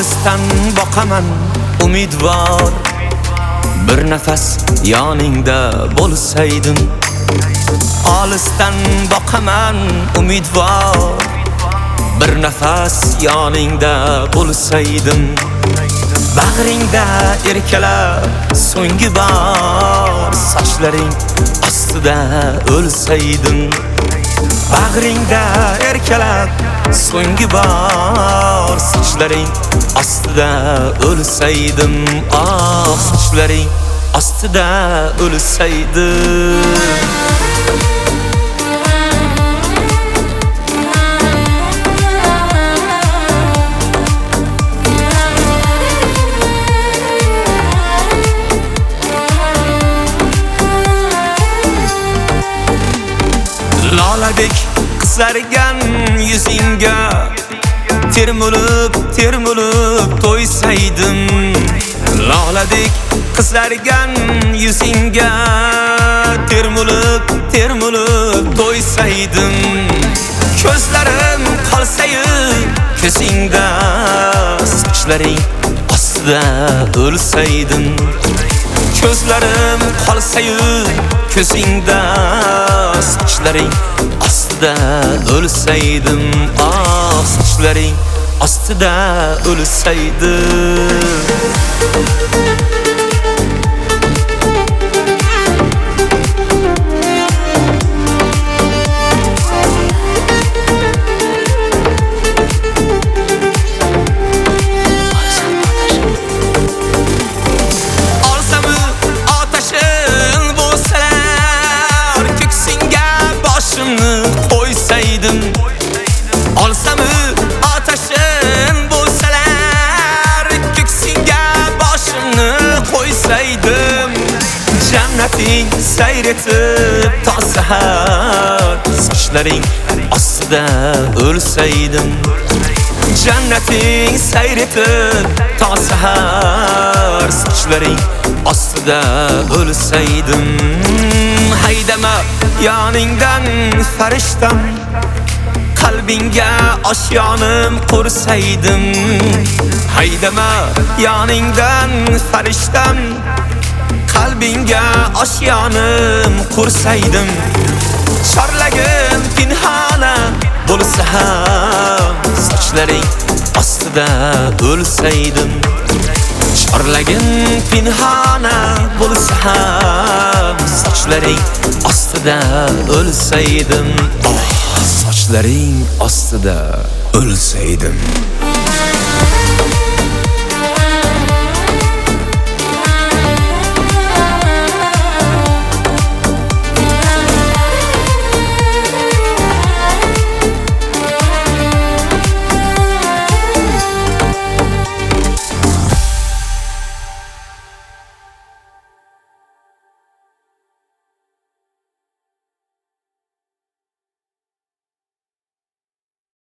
Olisdan boqaman umidvor, bir nafas yoningda bo'lsaydim. Olisdan boqaman umidvor, bir nafas yoningda bo'lsaydim. Bag'ringda erkalab so'nggi bor, sochlaring ostida o'lsaydim. Bag'ringda erkalab so'nggi bor, sochlaring ostida o'lsaydim. Ah, sochlaring ostida o'lsaydim. Loladek qizargan yuzingga termulib to'ysaydim. Loladek qizargan yuzingga termulib to'ysaydim. Ko'zlarim qolsayu ko'zingda, sochlaring ostida o'lsaydim. Ko'zlarim qolsayu ko'zingda, sochlaring ostida o'lsaydim. Ah, sochlaring ostida o'lsaydim. Olsam ateşin bo'lsalar, ko'ksingga boshimni qo'ysaydim. Jannating sayretib to sahar, sochlaring ostida o'lsaydim. Jannating sayretib to sahar, sochlaring ostida o'lsaydim. Haydama yoningdan farishtam, qalbingga oshyonim qursaydim. Haydama yoningdan farishtam, qalbingga oshyonim qursaydim. Chorlagim pinhona bo'lsa ham, sochlaring ostida o'lsaydim. Chorlagim pinhona bo'lsa ham, sochlaring ostida o'lsaydim. Sochlaring ostida o'lsaydim.